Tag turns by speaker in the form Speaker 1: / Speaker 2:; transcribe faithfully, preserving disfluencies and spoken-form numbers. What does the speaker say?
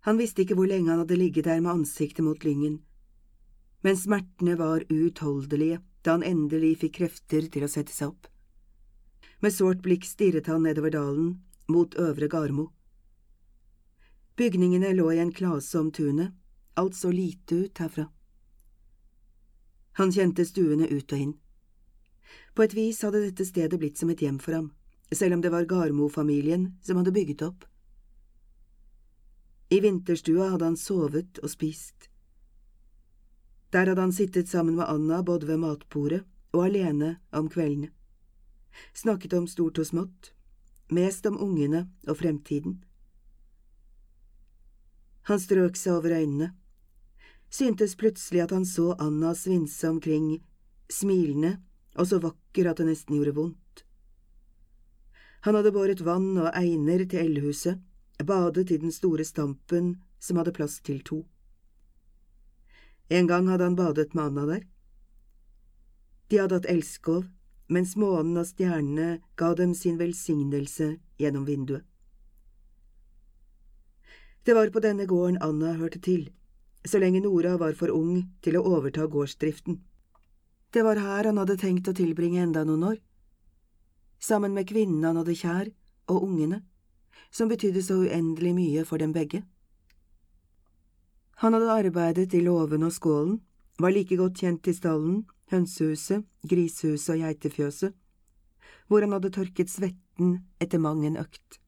Speaker 1: Han visste ikke hvor lenge han hadde ligget der med ansiktet mot lyngen, men smertene var uutholdelige da han endelig fikk krefter til å sette seg opp. Med sårt blikk stirret han nedover dalen, mot Øvre Garmo. Bygningene lå i en klase om tunet, alt så lite ut herfra. Han kjente stuene ut og inn. På et vis hadde dette stedet blitt som et hjem for ham, selv om det var Garmo-familien som hadde bygget opp. I vinterstua hadde han sovet og spist. Der hadde han sittet sammen med Anna både ved matbordet og alene om kveldene. Snakket om stort og smått, mest om ungene og fremtiden. Han strøk seg over øynene, syntes plutselig at han så Anna svinse omkring, smilende og så vakker at det nesten gjorde vondt. Han hadde båret vann og einer til eldhuset, badet i den store stampen som hadde plass til to. En gang hadde han badet med Anna der. De hadde hatt elskov, mens månen og stjernene ga dem sin velsignelse gjennom vinduet. Det var på denne gården Anna hørte til, så lenge Nora var for ung til å overta gårdsdriften. Det var her han hadde tenkt å tilbringe enda noen år, sammen med kvinnen han hadde kjær, og ungene, som betydde så uendelig mye for dem begge. Han hadde arbeidet i låven og skålen, var like godt kjent i stallen, hønsehuset, grisehuset og geitefjøset, hvor han hadde tørket svetten etter mang en økt.